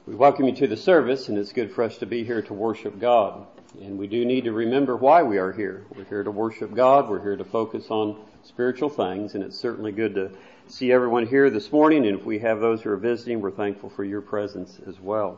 We welcome you to the service, and it's good for us to be here to worship God. And we do need to remember why we are here. We're here to worship God. We're here to focus on spiritual things, and it's certainly good to see everyone here this morning. And if we have those who are visiting, we're thankful for your presence as well.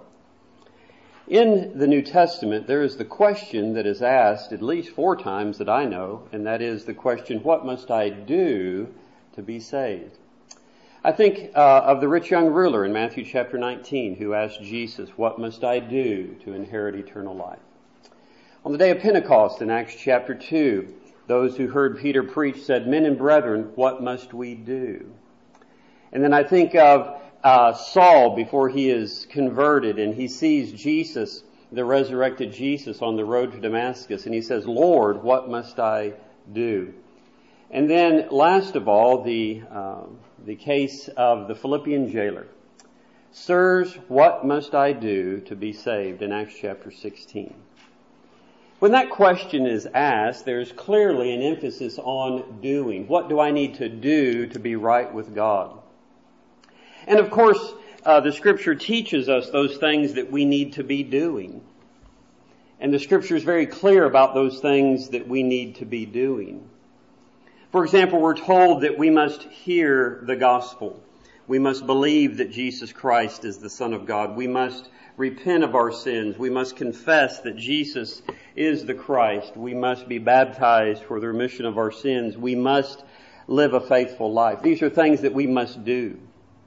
In the New Testament, there is the question that is asked at least 4 times that I know, and that is the question, what must I do to be saved? I think of the rich young ruler in Matthew chapter 19 who asked Jesus, what must I do to inherit eternal life? On the day of Pentecost in Acts chapter 2, those who heard Peter preach said, men and brethren, what must we do? And then I think of Saul before he is converted and he sees Jesus, the resurrected Jesus, on the road to Damascus, and he says, Lord, what must I do? And then last of all, the case of the Philippian jailer. Sirs, what must I do to be saved? In Acts chapter 16. When that question is asked, there's clearly an emphasis on doing. What do I need to do to be right with God? And of course, the Scripture teaches us those things that we need to be doing. And the Scripture is very clear about those things that we need to be doing. For example, we're told that we must hear the gospel. We must believe that Jesus Christ is the Son of God. We must repent of our sins. We must confess that Jesus is the Christ. We must be baptized for the remission of our sins. We must live a faithful life. These are things that we must do.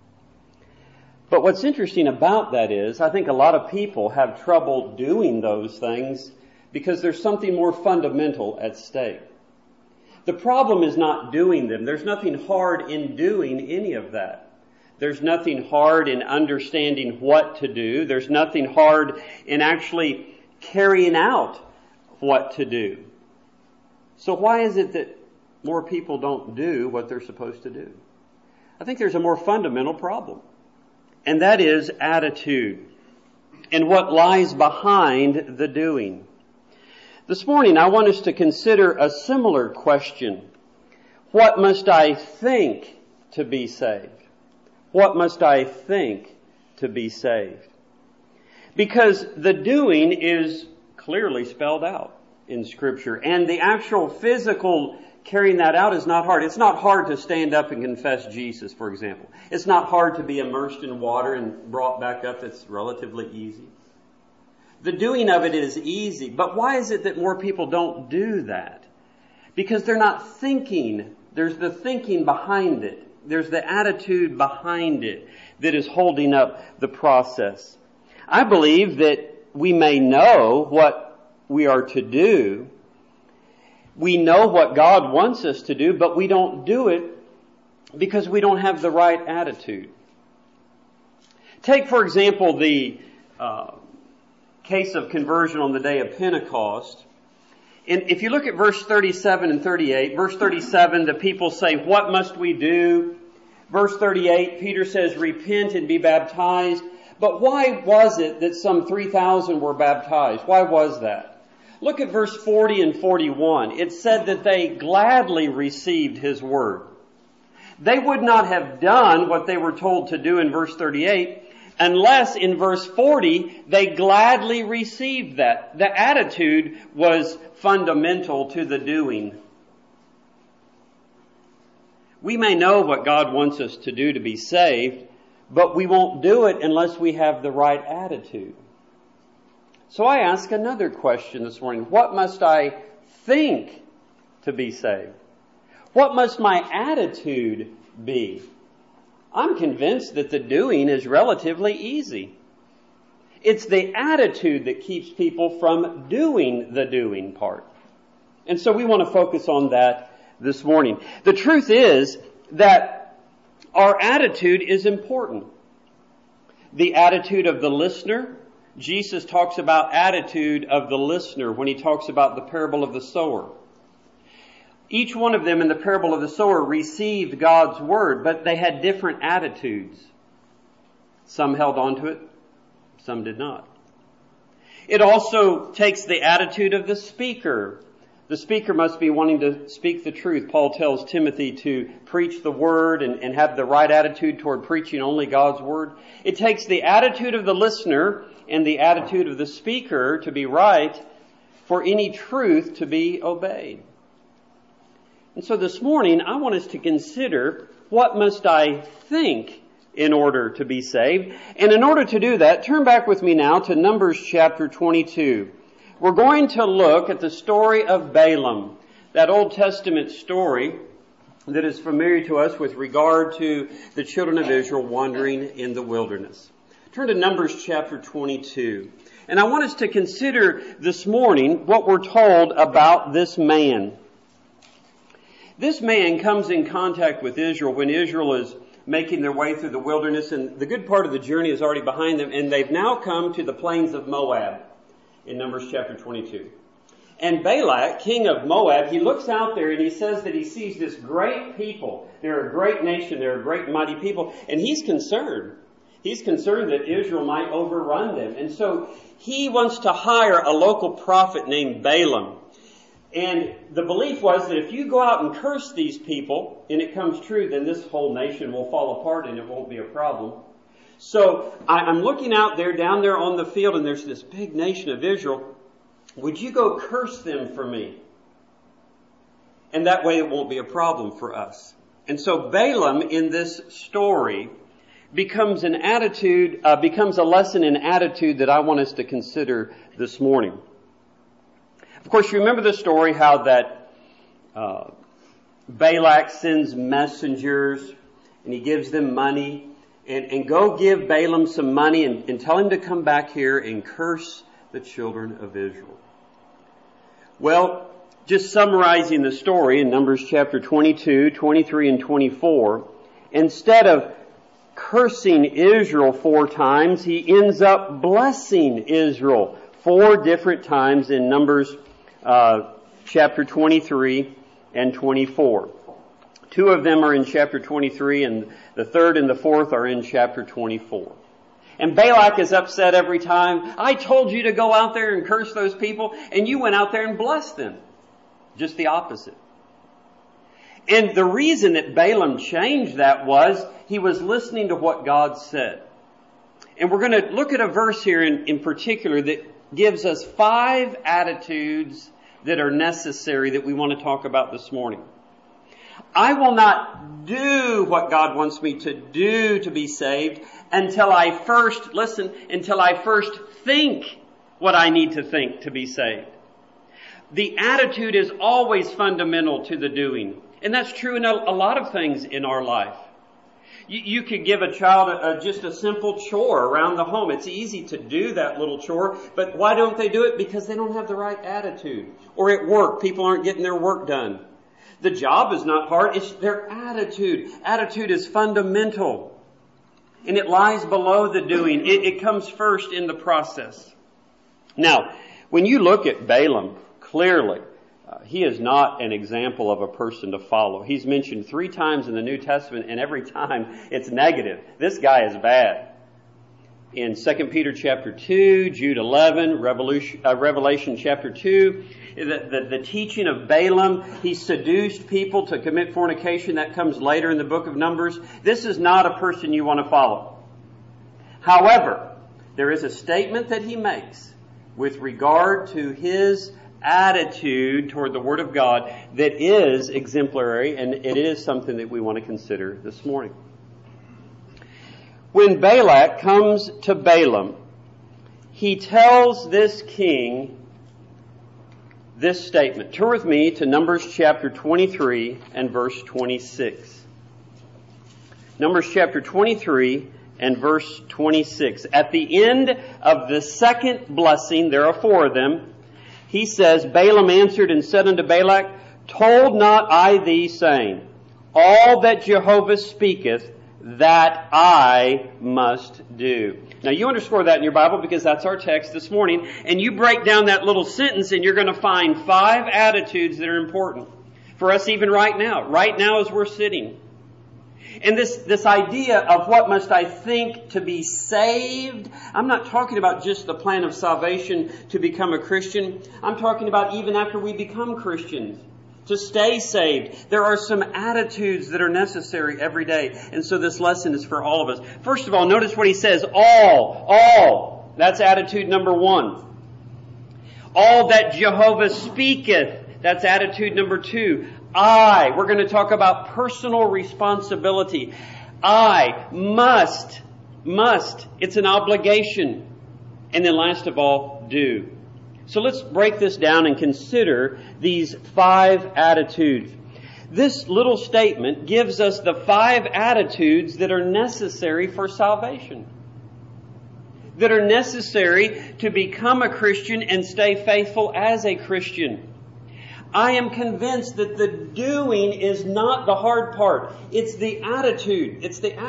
But what's interesting about that is, I think a lot of people have trouble doing those things because there's something more fundamental at stake. The problem is not doing them. There's nothing hard in doing any of that. There's nothing hard in understanding what to do. There's nothing hard in actually carrying out what to do. So why is it that more people don't do what they're supposed to do? I think there's a more fundamental problem, and that is attitude and what lies behind the doing. This morning, I want us to consider a similar question. What must I think to be saved? What must I think to be saved? Because the doing is clearly spelled out in Scripture, and the actual physical carrying that out is not hard. It's not hard to stand up and confess Jesus, for example. It's not hard to be immersed in water and brought back up. It's relatively easy. The doing of it is easy, but why is it that more people don't do that? Because they're not thinking. There's the thinking behind it. There's the attitude behind it that is holding up the process. I believe that we may know what we are to do. We know what God wants us to do, but we don't do it because we don't have the right attitude. Take, for example, the case of conversion on the day of Pentecost. And if you look at verse 37 and 38, verse 37, the people say, what must we do? Verse 38, Peter says, repent and be baptized. But why was it that some 3,000 were baptized? Why was that? Look at verse 40 and 41. It said that they gladly received his word. They would not have done what they were told to do in verse 38 unless in verse 40 they gladly received that. The attitude was fundamental to the doing. We may know what God wants us to do to be saved, but we won't do it unless we have the right attitude. So I ask another question this morning. What must I think to be saved? What must my attitude be? I'm convinced that the doing is relatively easy. It's the attitude that keeps people from doing the doing part. And so we want to focus on that this morning. The truth is that our attitude is important. The attitude of the listener. Jesus talks about attitude of the listener when he talks about the parable of the sower. Each one of them in the parable of the sower received God's word, but they had different attitudes. Some held on to it, some did not. It also takes the attitude of the speaker. The speaker must be wanting to speak the truth. Paul tells Timothy to preach the Word and have the right attitude toward preaching only God's Word. It takes the attitude of the listener and the attitude of the speaker to be right for any truth to be obeyed. And so this morning, I want us to consider, what must I think in order to be saved? And in order to do that, turn back with me now to Numbers chapter 22. We're going to look at the story of Balaam, that Old Testament story that is familiar to us with regard to the children of Israel wandering in the wilderness. Turn to Numbers chapter 22. And I want us to consider this morning what we're told about this man. This man comes in contact with Israel when Israel is making their way through the wilderness, and the good part of the journey is already behind them, and they've now come to the plains of Moab in Numbers chapter 22. And Balak, king of Moab, he looks out there and he says that he sees this great people. They're a great nation, they're a great mighty people, and he's concerned. He's concerned that Israel might overrun them. And so he wants to hire a local prophet named Balaam. And the belief was that if you go out and curse these people, and it comes true, then this whole nation will fall apart and it won't be a problem. So I'm looking out there, down there on the field, and there's this big nation of Israel. Would you go curse them for me? And that way it won't be a problem for us. And so Balaam in this story becomes a lesson in attitude that I want us to consider this morning. Of course, you remember the story how that Balak sends messengers and he gives them money. And go give Balaam some money and tell him to come back here and curse the children of Israel. Well, just summarizing the story in Numbers chapter 22, 23, and 24, instead of cursing Israel 4 times, he ends up blessing Israel 4 different times in Numbers chapter 23 and 24. 2 of them are in chapter 23, and the 3rd and the 4th are in chapter 24. And Balak is upset every time. I told you to go out there and curse those people, and you went out there and blessed them. Just the opposite. And the reason that Balaam changed that was he was listening to what God said. And we're going to look at a verse here in particular that gives us 5 attitudes that are necessary that we want to talk about this morning. I will not do what God wants me to do to be saved until I first think what I need to think to be saved. The attitude is always fundamental to the doing. And that's true in a lot of things in our life. You could give a child just a simple chore around the home. It's easy to do that little chore, but why don't they do it? Because they don't have the right attitude. Or at work, people aren't getting their work done. The job is not hard, it's their attitude. Attitude is fundamental. And it lies below the doing. It comes first in the process. Now, when you look at Balaam, clearly, he is not an example of a person to follow. He's mentioned 3 times in the New Testament, and every time it's negative. This guy is bad. In 2 Peter chapter 2, Jude 11, Revelation chapter 2, the teaching of Balaam, he seduced people to commit fornication. That comes later in the book of Numbers. This is not a person you want to follow. However, there is a statement that he makes with regard to his attitude toward the Word of God that is exemplary, and it is something that we want to consider this morning. When Balak comes to Balaam, he tells this king this statement. Turn with me to Numbers chapter 23 and verse 26. Numbers chapter 23 and verse 26. At the end of the second blessing, there are 4 of them, he says, Balaam answered and said unto Balak, Told not I thee, saying, All that Jehovah speaketh, that I must do. Now you underscore that in your Bible because that's our text this morning. And you break down that little sentence and you're going to find 5 attitudes that are important for us even right now. Right now as we're sitting. And this idea of what must I think to be saved, I'm not talking about just the plan of salvation to become a Christian. I'm talking about even after we become Christians, to stay saved. There are some attitudes that are necessary every day. And so this lesson is for all of us. First of all, notice what he says, all. That's attitude number 1. All that Jehovah speaketh. That's attitude number 2. We're going to talk about personal responsibility. Must. It's an obligation. And then last of all, do. So let's break this down and consider these 5 attitudes. This little statement gives us the 5 attitudes that are necessary for salvation, that are necessary to become a Christian and stay faithful as a Christian. I am convinced that the doing is not the hard part. It's the attitude.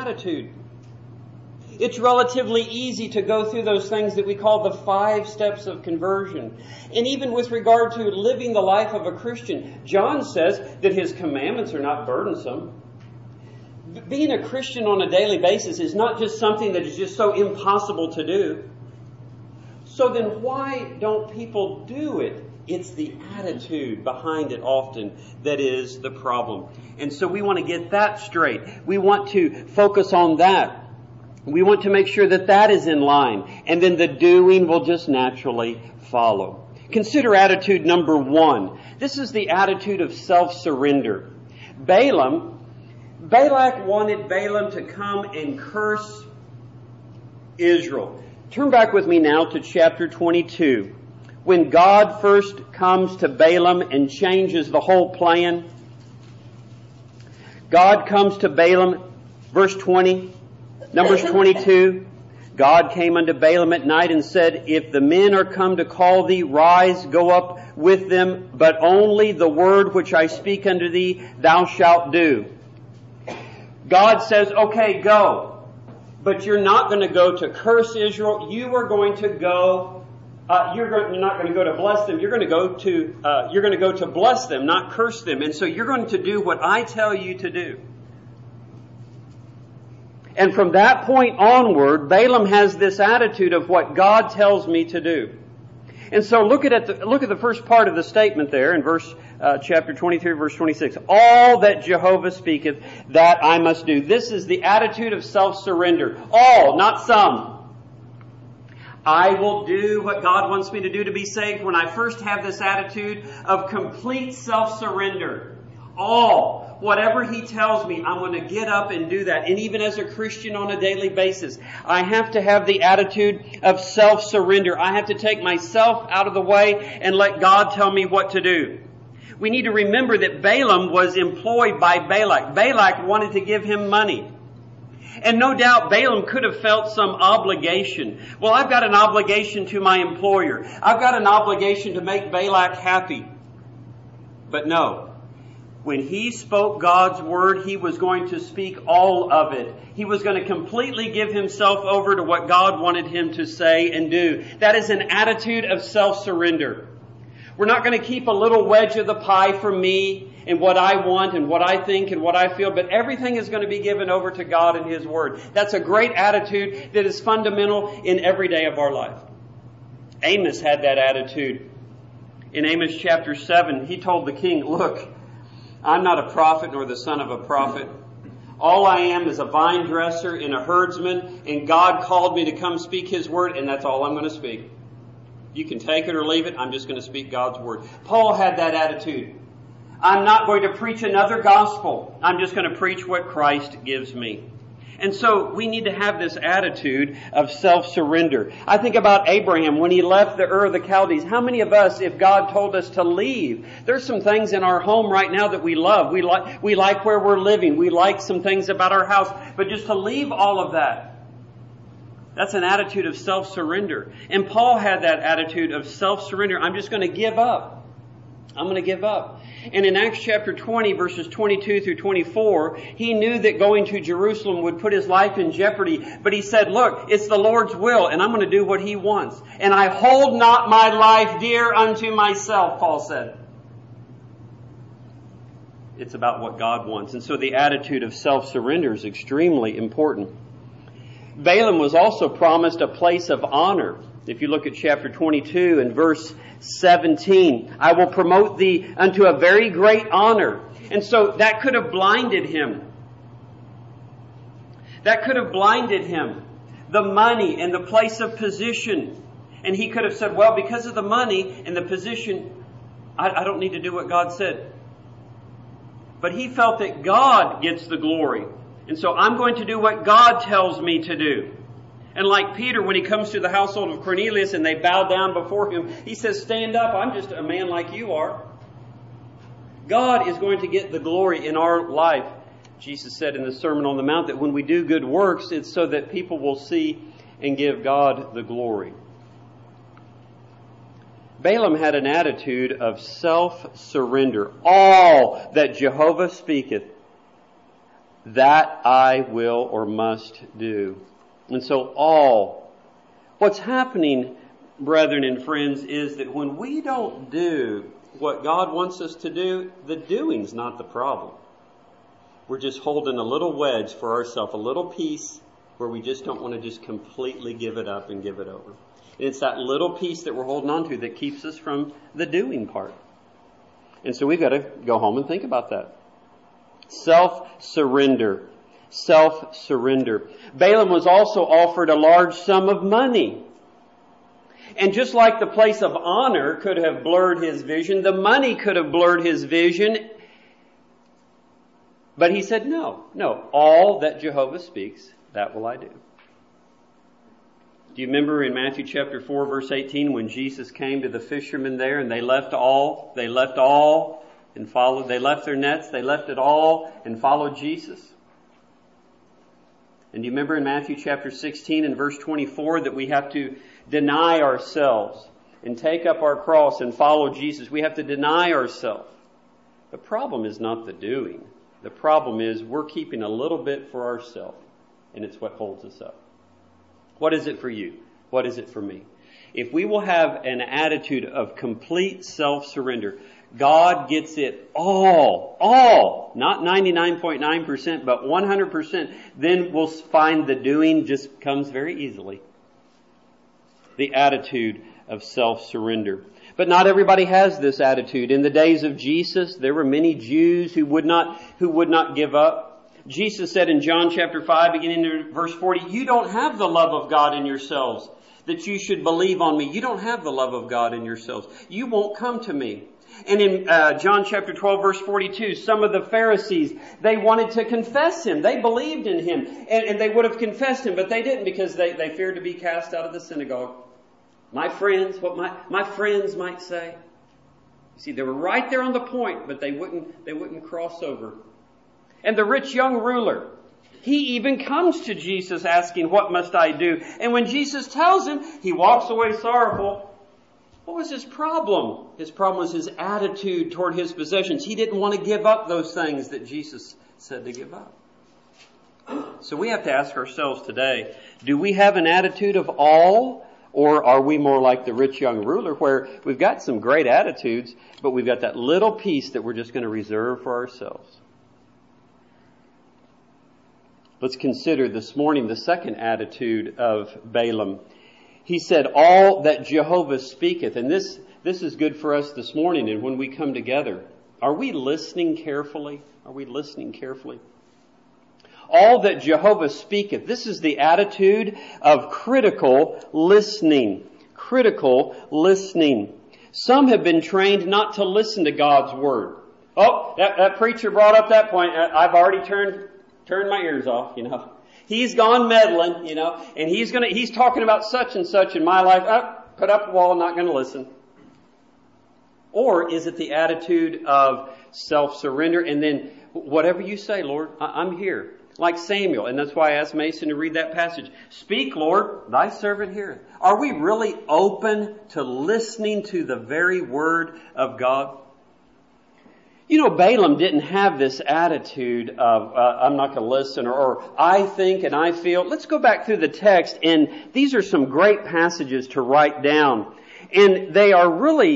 It's relatively easy to go through those things that we call the 5 steps of conversion. And even with regard to living the life of a Christian, John says that his commandments are not burdensome. Being a Christian on a daily basis is not just something that is just so impossible to do. So then why don't people do it? It's the attitude behind it often that is the problem. And so we want to get that straight. We want to focus on that. We want to make sure that that is in line. And then the doing will just naturally follow. Consider attitude number 1. This is the attitude of self-surrender. Balak wanted Balaam to come and curse Israel. Turn back with me now to chapter 22. When God first comes to Balaam and changes the whole plan, God comes to Balaam, verse 20, Numbers 22, God came unto Balaam at night and said, If the men are come to call thee, rise, go up with them, but only the word which I speak unto thee thou shalt do. God says, okay, go. But you're not going to go to curse Israel. You are going to go, you're not going to go to bless them. You're going to go to bless them, not curse them. And so you're going to do what I tell you to do. And from that point onward, Balaam has this attitude of what God tells me to do. And so look at the first part of the statement there in chapter 23, verse 26. All that Jehovah speaketh, that I must do. This is the attitude of self-surrender. All, not some. I will do what God wants me to do to be saved when I first have this attitude of complete self-surrender. All. Whatever He tells me, I'm going to get up and do that. And even as a Christian on a daily basis, I have to have the attitude of self-surrender. I have to take myself out of the way and let God tell me what to do. We need to remember that Balaam was employed by Balak. Balak wanted to give him money. And no doubt Balaam could have felt some obligation. Well, I've got an obligation to my employer. I've got an obligation to make Balak happy. But no. When he spoke God's word, he was going to speak all of it. He was going to completely give himself over to what God wanted him to say and do. That is an attitude of self-surrender. We're not going to keep a little wedge of the pie for me and what I want and what I think and what I feel, but everything is going to be given over to God and His Word. That's a great attitude that is fundamental in every day of our life. Amos had that attitude. In Amos chapter 7, he told the king, look, I'm not a prophet nor the son of a prophet. All I am is a vine dresser and a herdsman, and God called me to come speak His word, and that's all I'm going to speak. You can take it or leave it. I'm just going to speak God's word. Paul had that attitude. I'm not going to preach another gospel. I'm just going to preach what Christ gives me. And so we need to have this attitude of self-surrender. I think about Abraham when he left the Ur of the Chaldees. How many of us, if God told us to leave, there's some things in our home right now that we love. We like where we're living. We like some things about our house. But just to leave all of that, that's an attitude of self-surrender. And Paul had that attitude of self-surrender. I'm just going to give up. I'm going to give up. And in Acts chapter 20, verses 22 through 24, he knew that going to Jerusalem would put his life in jeopardy. But he said, look, it's the Lord's will, and I'm going to do what He wants. And I hold not my life dear unto myself, Paul said. It's about what God wants. And so the attitude of self-surrender is extremely important. Balaam was also promised a place of honor. If you look at chapter 22 and verse 17, I will promote thee unto a very great honor. And so that could have blinded him. That could have blinded him. The money and the place of position. And he could have said, well, because of the money and the position, I don't need to do what God said. But he felt that God gets the glory. And so I'm going to do what God tells me to do. And like Peter, when he comes to the household of Cornelius and they bow down before him, he says, stand up, I'm just a man like you are. God is going to get the glory in our life. Jesus said in the Sermon on the Mount that when we do good works, it's so that people will see and give God the glory. Balaam had an attitude of self-surrender. All that Jehovah speaketh, that I will or must do. And so all. What's happening, brethren and friends, is that when we don't do what God wants us to do, the doing's not the problem. We're just holding a little wedge for ourselves, a little piece where we just don't want to just completely give it up and give it over. And it's that little piece that we're holding on to that keeps us from the doing part. And so we've got to go home and think about that. Self-surrender. Self-surrender. Balaam was also offered a large sum of money. And just like the place of honor could have blurred his vision, the money could have blurred his vision. But he said, no, all that Jehovah speaks, that will I do. Do you remember in Matthew chapter 4, verse 18, when Jesus came to the fishermen there and they left all and followed, they left their nets, they left it all and followed Jesus? And do you remember in Matthew chapter 16 and verse 24 that we have to deny ourselves and take up our cross and follow Jesus? We have to deny ourselves. The problem is not the doing. The problem is we're keeping a little bit for ourselves, and it's what holds us up. What is it for you? What is it for me? If we will have an attitude of complete self-surrender, God gets it all, not 99.9%, but 100%, then we'll find the doing just comes very easily. The attitude of self-surrender. But not everybody has this attitude. In the days of Jesus, there were many Jews who would not give up. Jesus said in John chapter 5, beginning in verse 40, you don't have the love of God in yourselves, that you should believe on me. You don't have the love of God in yourselves. You won't come to me. And in John chapter 12, verse 42, some of the Pharisees, they wanted to confess him. They believed in him. And they would have confessed him, but they didn't because they feared to be cast out of the synagogue. My friends, what my friends might say. You see, they were right there on the point, but they wouldn't cross over. And the rich young ruler, he even comes to Jesus asking, what must I do? And when Jesus tells him, he walks away sorrowful. What was his problem? His problem was his attitude toward his possessions. He didn't want to give up those things that Jesus said to give up. So we have to ask ourselves today, do we have an attitude of all? Or are we more like the rich young ruler where we've got some great attitudes, but we've got that little piece that we're just going to reserve for ourselves? Let's consider this morning the second attitude of Balaam. He said, all that Jehovah speaketh. And this is good for us this morning and when we come together. Are we listening carefully? Are we listening carefully? All that Jehovah speaketh. This is the attitude of critical listening. Critical listening. Some have been trained not to listen to God's word. Oh, that preacher brought up that point. I've already turned my ears off, He's gone meddling, and he's talking about such and such in my life. Put up a wall, not going to listen. Or is it the attitude of self-surrender and then whatever you say, Lord, I'm here. Like Samuel, and that's why I asked Mason to read that passage. Speak, Lord, thy servant heareth. Are we really open to listening to the very word of God? Balaam didn't have this attitude of, I'm not going to listen, or I think and I feel. Let's go back through the text, and these are some great passages to write down. And they are really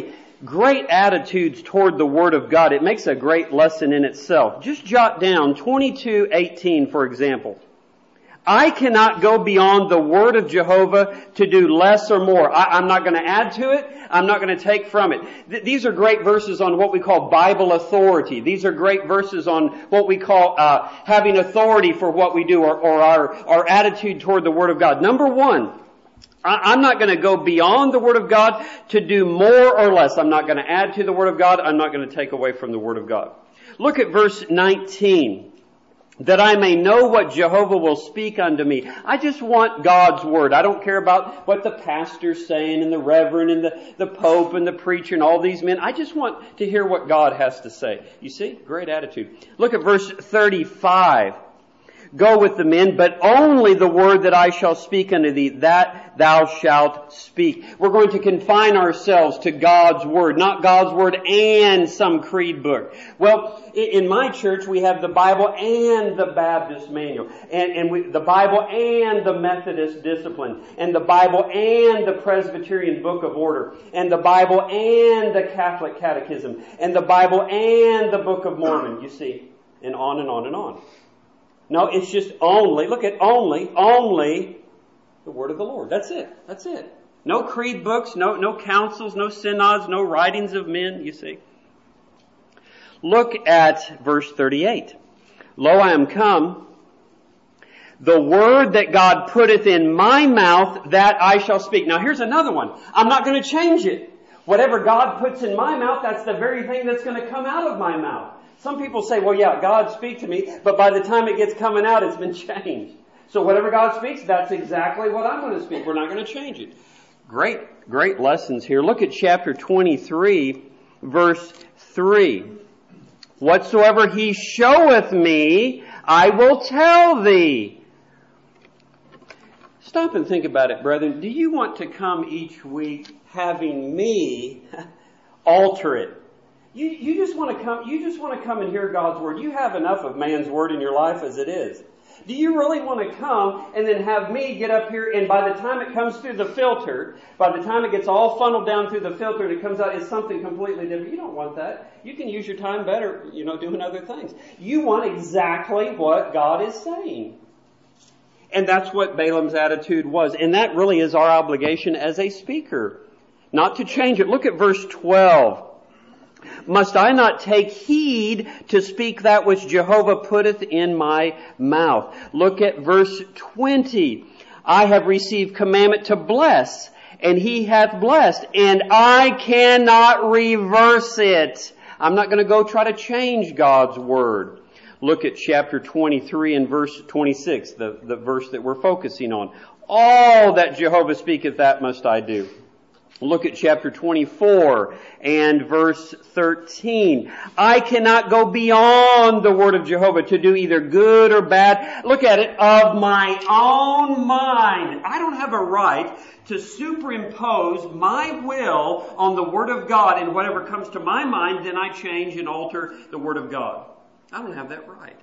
Great attitudes toward the Word of God. It makes a great lesson in itself. Just jot down 22:18, for example. I cannot go beyond the Word of Jehovah to do less or more. I'm not going to add to it. I'm not going to take from it. These are great verses on what we call Bible authority. These are great verses on what we call having authority for what we do, or our attitude toward the Word of God. Number one, I'm not going to go beyond the Word of God to do more or less. I'm not going to add to the Word of God. I'm not going to take away from the Word of God. Look at verse 19. That I may know what Jehovah will speak unto me. I just want God's Word. I don't care about what the pastor's saying and the reverend and the pope and the preacher and all these men. I just want to hear what God has to say. You see? Great attitude. Look at verse 35. Go with the men, but only the word that I shall speak unto thee, that thou shalt speak. We're going to confine ourselves to God's Word, not God's Word and some creed book. Well, in my church we have the Bible and the Baptist manual, and the Bible and the Methodist discipline, and the Bible and the Presbyterian Book of Order, and the Bible and the Catholic Catechism, and the Bible and the Book of Mormon, you see, and on and on and on. No, it's just only the Word of the Lord. That's it. No creed books, no councils, no synods, no writings of men, you see. Look at verse 38. Lo, I am come. The word that God putteth in my mouth, that I shall speak. Now here's another one. I'm not going to change it. Whatever God puts in my mouth, that's the very thing that's going to come out of my mouth. Some people say, well, yeah, God speaks to me, but by the time it gets coming out, it's been changed. So whatever God speaks, that's exactly what I'm going to speak. We're not going to change it. Great lessons here. Look at chapter 23, verse 3. Whatsoever he showeth me, I will tell thee. Stop and think about it, brethren. Do you want to come each week having me alter it? You just want to come and hear God's Word. You have enough of man's Word in your life as it is. Do you really want to come and then have me get up here, and by the time it comes through the filter, by the time it gets all funneled down through the filter and it comes out, it's something completely different? You don't want that. You can use your time better, doing other things. You want exactly what God is saying. And that's what Balaam's attitude was. And that really is our obligation as a speaker, not to change it. Look at verse 12. Must I not take heed to speak that which Jehovah putteth in my mouth? Look at verse 20. I have received commandment to bless, and he hath blessed, and I cannot reverse it. I'm not going to go try to change God's Word. Look at chapter 23 and verse 26, the verse that we're focusing on. All that Jehovah speaketh, that must I do. Look at chapter 24 and verse 13. I cannot go beyond the word of Jehovah to do either good or bad. Look at it, of my own mind. I don't have a right to superimpose my will on the Word of God, and whatever comes to my mind, then I change and alter the Word of God. I don't have that right.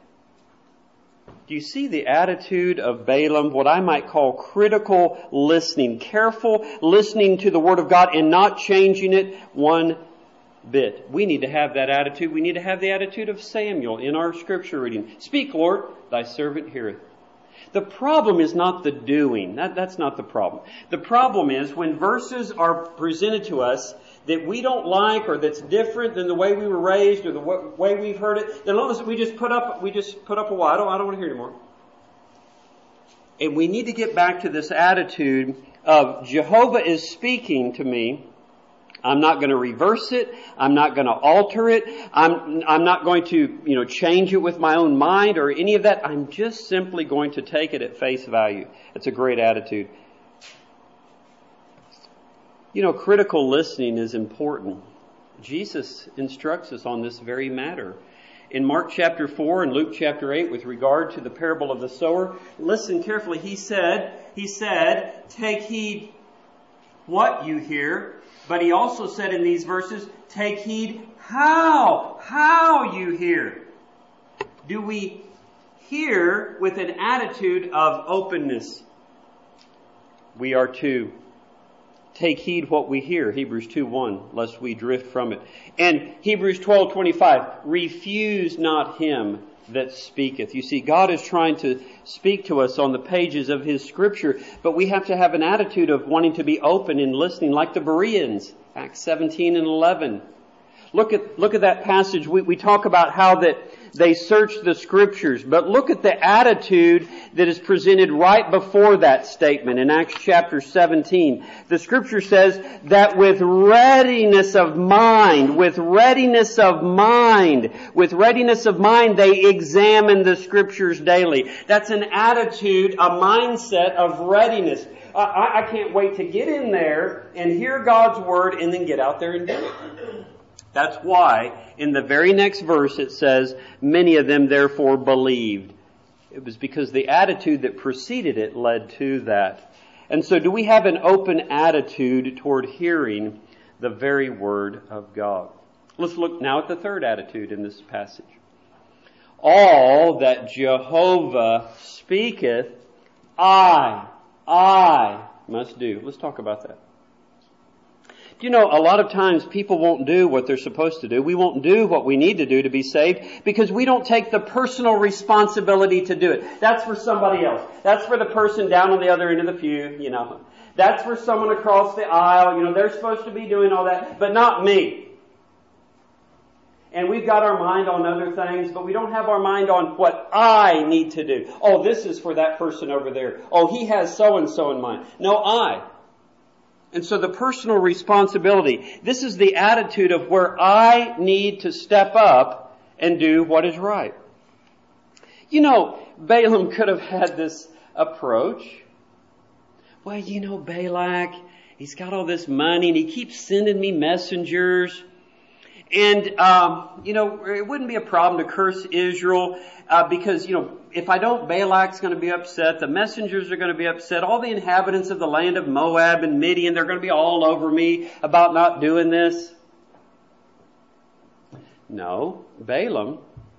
Do you see the attitude of Balaam, what I might call critical listening, careful listening to the Word of God and not changing it one bit? We need to have that attitude. We need to have the attitude of Samuel in our scripture reading. Speak, Lord, thy servant heareth. The problem is not the doing. That's not the problem. The problem is when verses are presented to us that we don't like, or that's different than the way we were raised or the way we've heard it, then long as we just put up a wall. I don't want to hear anymore. And we need to get back to this attitude of Jehovah is speaking to me. I'm not going to reverse it. I'm not going to alter it. I'm not going to, change it with my own mind or any of that. I'm just simply going to take it at face value. It's a great attitude. Critical listening is important. Jesus instructs us on this very matter. In Mark chapter 4 and Luke chapter 8, with regard to the parable of the sower, listen carefully. He said, take heed what you hear. But he also said in these verses, take heed how you hear. Do we hear with an attitude of openness? We are to take heed what we hear, Hebrews 2:1, lest we drift from it. And Hebrews 12:25, refuse not him that speaketh. You see, God is trying to speak to us on the pages of His Scripture, but we have to have an attitude of wanting to be open and listening, like the Bereans, Acts 17 and 11. Look at that passage. We talk about how that they searched the Scriptures, but look at the attitude that is presented right before that statement in Acts chapter 17. The Scripture says that with readiness of mind, they examine the Scriptures daily. That's an attitude, a mindset of readiness. I can't wait to get in there and hear God's Word and then get out there and do it. That's why in the very next verse it says, many of them therefore believed. It was because the attitude that preceded it led to that. And so do we have an open attitude toward hearing the very Word of God? Let's look now at the third attitude in this passage. All that Jehovah speaketh, I must do. Let's talk about that. You know, a lot of times people won't do what they're supposed to do. We won't do what we need to do to be saved because we don't take the personal responsibility to do it. That's for somebody else. That's for the person down on the other end of the pew, you know. That's for someone across the aisle. You know, they're supposed to be doing all that, but not me. And we've got our mind on other things, but we don't have our mind on what I need to do. Oh, this is for that person over there. Oh, he has so-and-so in mind. No, I. And so the personal responsibility, this is the attitude of where I need to step up and do what is right. You know, Balaam could have had this approach. Well, you know, Balak, he's got all this money and he keeps sending me messengers. And, you know, it wouldn't be a problem to curse Israel because, you know, if I don't, Balak's going to be upset. The messengers are going to be upset. All the inhabitants of the land of Moab and Midian, they're going to be all over me about not doing this. No, Balaam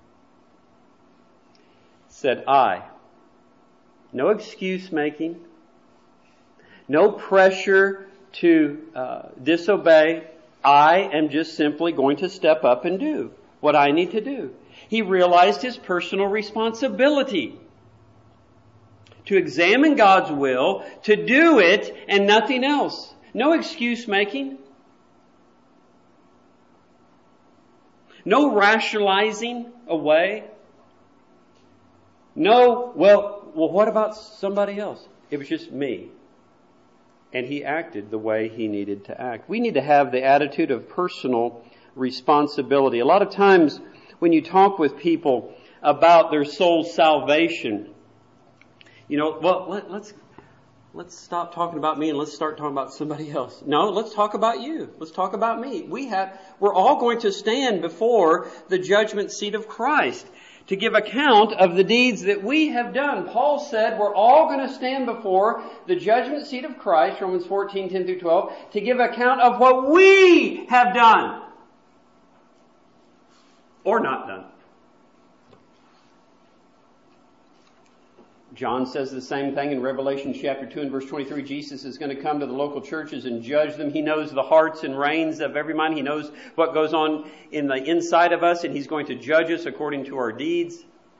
said, no excuse making, no pressure to disobey. I am just simply going to step up and do what I need to do. He realized his personal responsibility to examine God's will, to do it, and nothing else. No excuse making. No rationalizing away. No, well, what about somebody else? It was just me. And he acted the way he needed to act. We need to have the attitude of personal responsibility. A lot of times when you talk with people about their soul's salvation, you know, well, let's stop talking about me and let's start talking about somebody else. No, let's talk about you. Let's talk about me. We're all going to stand before the judgment seat of Christ to give account of the deeds that we have done. Paul said we're all going to stand before the judgment seat of Christ, Romans 14:10 through 12, to give account of what we have done. Or not done. John says the same thing in Revelation chapter 2 and verse 23. Jesus is going to come to the local churches and judge them. He knows the hearts and reins of every mind. He knows what goes on in the inside of us, and He's going to judge us according to our deeds.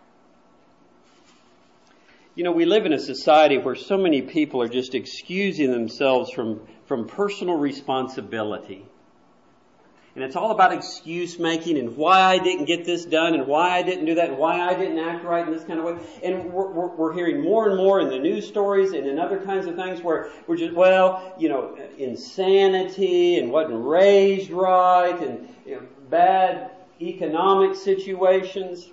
You know, we live in a society where so many people are just excusing themselves from personal responsibility. And it's all about excuse making and why I didn't get this done and why I didn't do that and why I didn't act right in this kind of way. And we're hearing more and more in the news stories and in other kinds of things where we're just, well, you know, insanity and wasn't raised right and, you know, bad economic situations.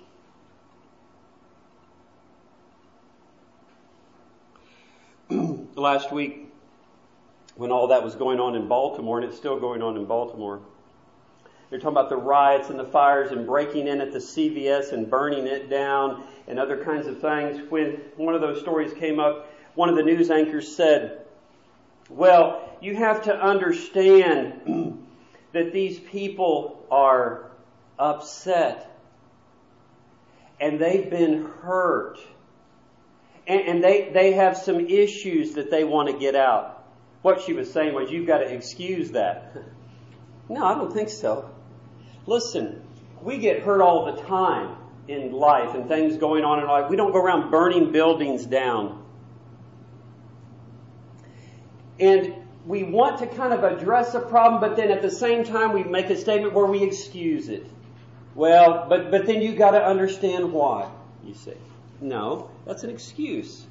Last week, when all that was going on in Baltimore, and it's still going on in Baltimore, they're talking about the riots and the fires and breaking in at the CVS and burning it down and other kinds of things. When one of those stories came up, one of the news anchors said, well, you have to understand that these people are upset and they've been hurt and they have some issues that they want to get out. What she was saying was, you've got to excuse that. No, I don't think so. Listen, we get hurt all the time in life and things going on in life. We don't go around burning buildings down. And we want to kind of address a problem, but then at the same time we make a statement where we excuse it. Well, but then you got to understand why, you see. No, that's an excuse.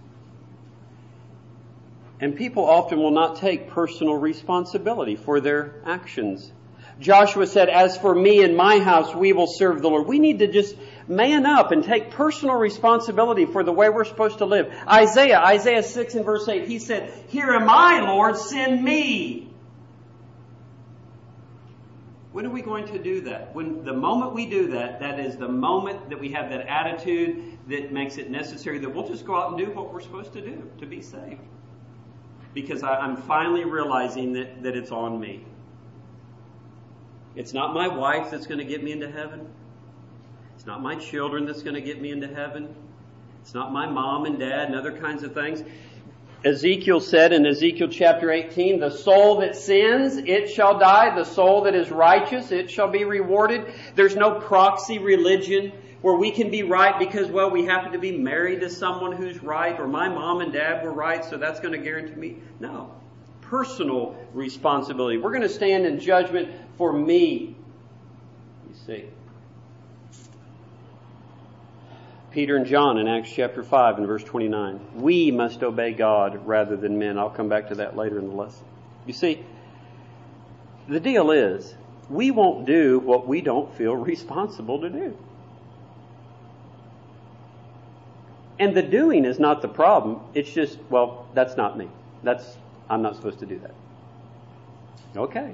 And people often will not take personal responsibility for their actions. Joshua said, as for me and my house, we will serve the Lord. We need to just man up and take personal responsibility for the way we're supposed to live. Isaiah 6 and verse 8, he said, here am I, Lord, send me. When are we going to do that? When the moment we do that, that is the moment that we have that attitude that makes it necessary that we'll just go out and do what we're supposed to do to be saved. Because I'm finally realizing that it's on me. It's not my wife that's going to get me into heaven. It's not my children that's going to get me into heaven. It's not my mom and dad and other kinds of things. Ezekiel said in Ezekiel chapter 18, the soul that sins, it shall die. The soul that is righteous, it shall be rewarded. There's no proxy religion where we can be right because, well, we happen to be married to someone who's right, or my mom and dad were right, so that's going to guarantee me. No. Personal responsibility. We're going to stand in judgment for me. You see. Peter and John in Acts chapter 5 and verse 29. We must obey God rather than men. I'll come back to that later in the lesson. You see, the deal is, we won't do what we don't feel responsible to do. And the doing is not the problem. It's just, well, that's not me. I'm not supposed to do that. Okay.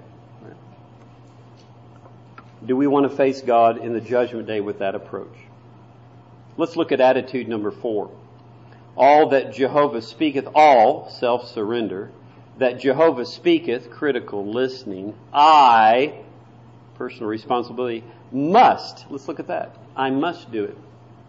Do we want to face God in the judgment day with that approach? Let's look at attitude number 4. All that Jehovah speaketh, all, self-surrender. That Jehovah speaketh, critical listening. I, personal responsibility, must. Let's look at that. I must do it.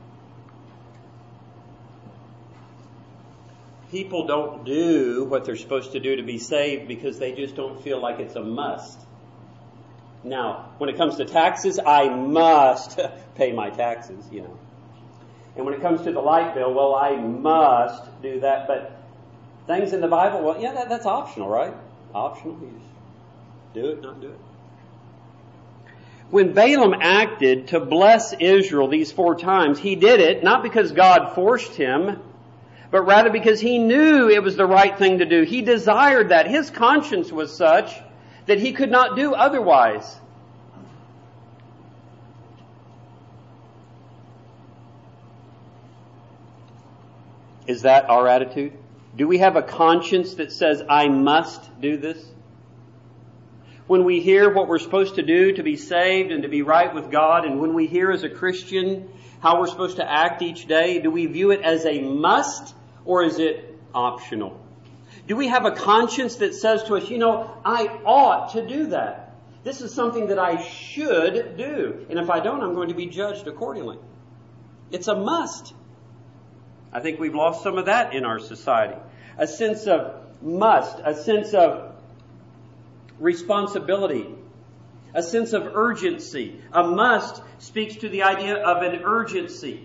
People don't do what they're supposed to do to be saved because they just don't feel like it's a must. Now, when it comes to taxes, I must pay my taxes, you know. And when it comes to the light bill, well, I must do that. But things in the Bible, well, yeah, that's optional, right? Optional. You just do it, not do it. When Balaam acted to bless Israel these 4 times, he did it not because God forced him, but rather because he knew it was the right thing to do. He desired that. His conscience was such that he could not do otherwise. Is that our attitude? Do we have a conscience that says, I must do this? When we hear what we're supposed to do to be saved and to be right with God, and when we hear as a Christian how we're supposed to act each day, do we view it as a must or is it optional? Do we have a conscience that says to us, you know, I ought to do that. This is something that I should do. And if I don't, I'm going to be judged accordingly. It's a must. I think we've lost some of that in our society. A sense of must, a sense of responsibility, a sense of urgency. A must speaks to the idea of an urgency.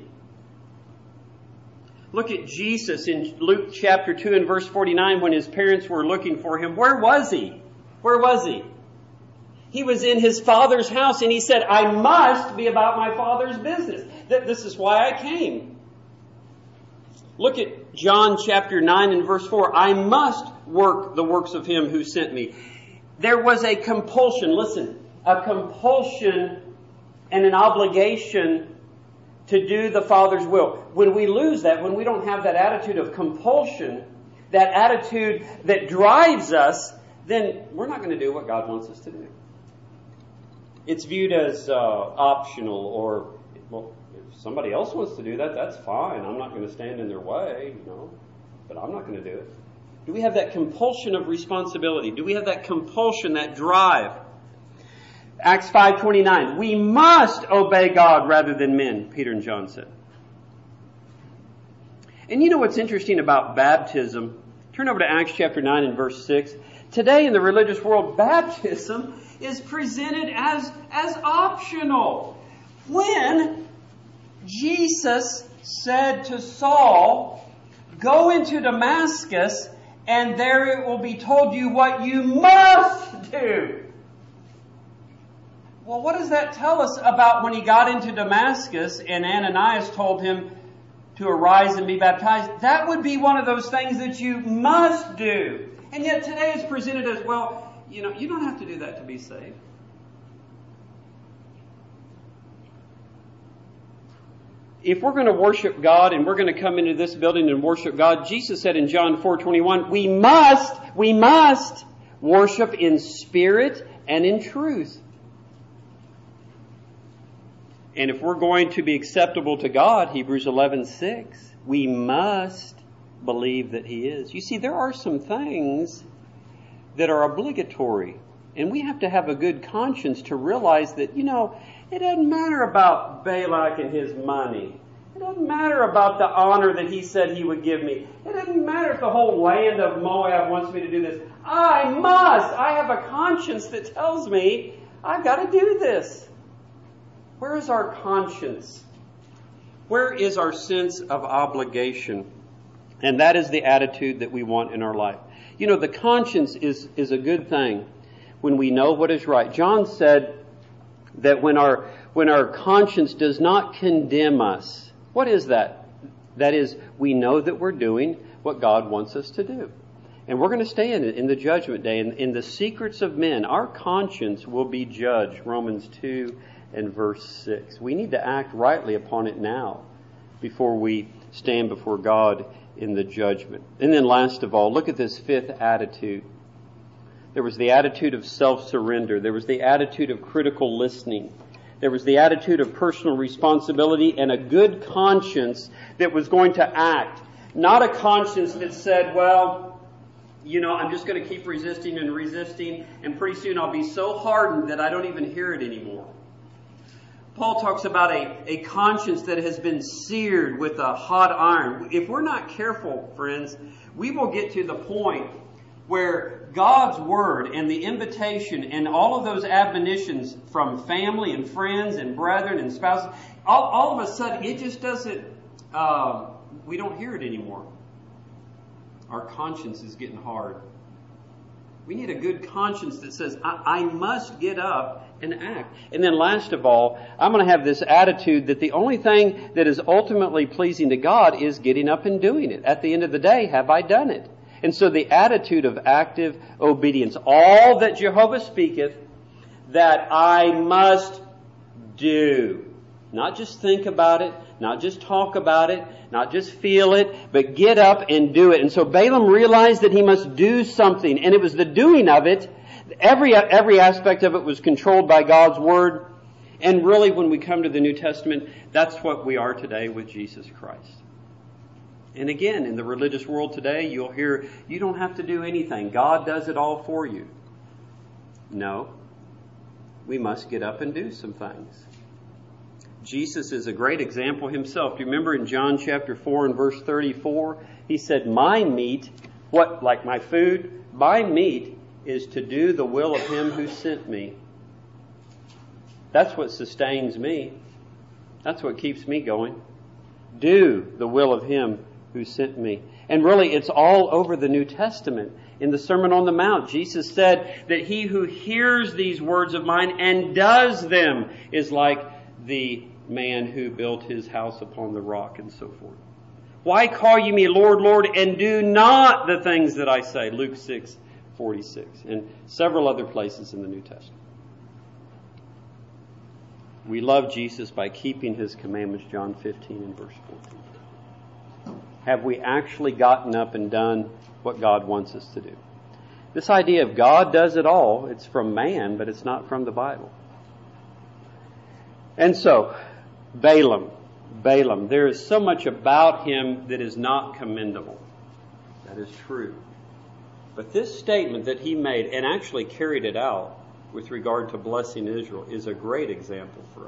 Look at Jesus in Luke chapter 2 and verse 49 when his parents were looking for him. Where was he? Where was he? He was in his Father's house and he said, I must be about my Father's business. This is why I came. Look at John chapter 9 and verse 4. I must work the works of him who sent me. There was a compulsion, listen, a compulsion and an obligation to do the Father's will. When we lose that, when we don't have that attitude of compulsion, that attitude that drives us, then we're not going to do what God wants us to do. It's viewed as optional or, well, if somebody else wants to do that, that's fine. I'm not going to stand in their way, you know, but I'm not going to do it. Do we have that compulsion of responsibility? Do we have that compulsion, that drive? Acts 5:29. We must obey God rather than men, Peter and John said. And you know what's interesting about baptism? Turn over to Acts chapter 9 and verse 6. Today in the religious world, baptism is presented as optional. When Jesus said to Saul, "Go into Damascus, and there it will be told you what you must do." Well, what does that tell us about when he got into Damascus and Ananias told him to arise and be baptized? That would be one of those things that you must do. And yet today it's presented as, well, you don't have to do that to be saved. If we're going to worship God and we're going to come into this building and worship God, Jesus said in John 4:21, we must worship in spirit and in truth. And if we're going to be acceptable to God, Hebrews 11:6, we must believe that He is. You see, there are some things that are obligatory. And we have to have a good conscience to realize that, it doesn't matter about Balak and his money. It doesn't matter about the honor that he said he would give me. It doesn't matter if the whole land of Moab wants me to do this. I have a conscience that tells me I've got to do this. Where is our conscience? Where is our sense of obligation? And that is the attitude that we want in our life. The conscience is a good thing when we know what is right. John said that when our conscience does not condemn us, what is that? That is, we know that we're doing what God wants us to do. And we're going to stand in the judgment day. In the secrets of men, our conscience will be judged. Romans 2 and verse 6. We need to act rightly upon it now before we stand before God in the judgment. And then last of all, look at this fifth attitude. There was the attitude of self-surrender. There was the attitude of critical listening. There was the attitude of personal responsibility and a good conscience that was going to act. Not a conscience that said, well, I'm just going to keep resisting, and pretty soon I'll be so hardened that I don't even hear it anymore. Paul talks about a conscience that has been seared with a hot iron. If we're not careful, friends, we will get to the point where God's Word and the invitation and all of those admonitions from family and friends and brethren and spouses, all of a sudden it just doesn't, we don't hear it anymore. Our conscience is getting hard. We need a good conscience that says, I must get up and act. And then last of all, I'm going to have this attitude that the only thing that is ultimately pleasing to God is getting up and doing it. At the end of the day, have I done it? And so the attitude of active obedience. All that Jehovah speaketh, that I must do. Not just think about it, not just talk about it, not just feel it, but get up and do it. And so Balaam realized that he must do something, and it was the doing of it. Every aspect of it was controlled by God's Word. And really, when we come to the New Testament, that's what we are today with Jesus Christ. And again, in the religious world today, you'll hear, you don't have to do anything. God does it all for you. No. We must get up and do some things. Jesus is a great example himself. Do you remember in John chapter 4 and verse 34? He said, my meat, like my food? My meat is to do the will of him who sent me. That's what sustains me. That's what keeps me going. Do the will of him who sent me. And really, it's all over the New Testament. In the Sermon on the Mount, Jesus said that he who hears these words of mine and does them is like the man who built his house upon the rock, and so forth. Why call ye me Lord, Lord, and do not the things that I say? Luke 6:46, and several other places in the New Testament. We love Jesus by keeping his commandments, John 15 and verse 14. Have we actually gotten up and done what God wants us to do? This idea of God does it all, it's from man, but it's not from the Bible. And so, Balaam, there is so much about him that is not commendable. That is true. But this statement that he made, and actually carried it out with regard to blessing Israel, is a great example for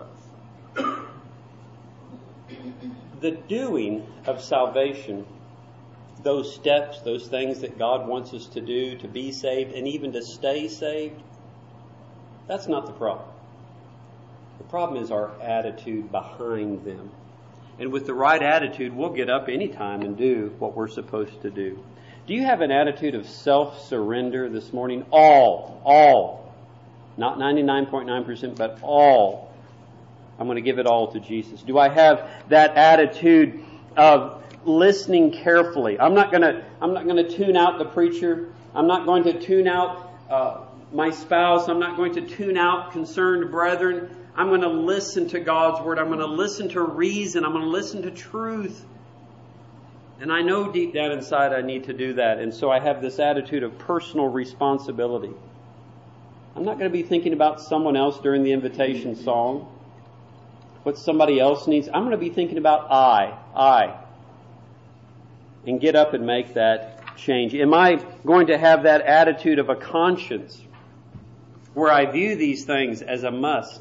us. The doing of salvation those steps, those things that God wants us to do to be saved and even to stay saved, that's not the problem. The problem is our attitude behind them. And with the right attitude, we'll get up anytime and do what we're supposed to do. Do you have an attitude of self-surrender this morning? All. Not 99.9%, but all. I'm going to give it all to Jesus. Do I have that attitude of listening carefully? I'm not going to tune out the preacher. I'm not going to tune out my spouse. I'm not going to tune out concerned brethren. I'm going to listen to God's Word. I'm going to listen to reason. I'm going to listen to truth. And I know deep down inside I need to do that. And so I have this attitude of personal responsibility. I'm not going to be thinking about someone else during the invitation song. What somebody else needs. I'm going to be thinking about I. And get up and make that change. Am I going to have that attitude of a conscience where I view these things as a must?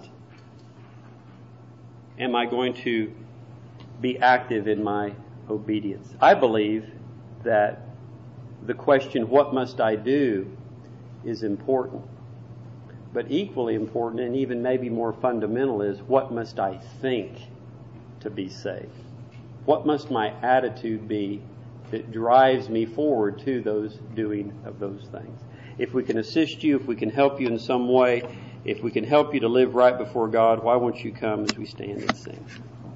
Am I going to be active in my obedience? I believe that the question, what must I do, is important. But equally important, and even maybe more fundamental, is what must I think to be saved? What must my attitude be that drives me forward to those doing of those things? If we can assist you, if we can help you in some way, if we can help you to live right before God, why won't you come as we stand and sing?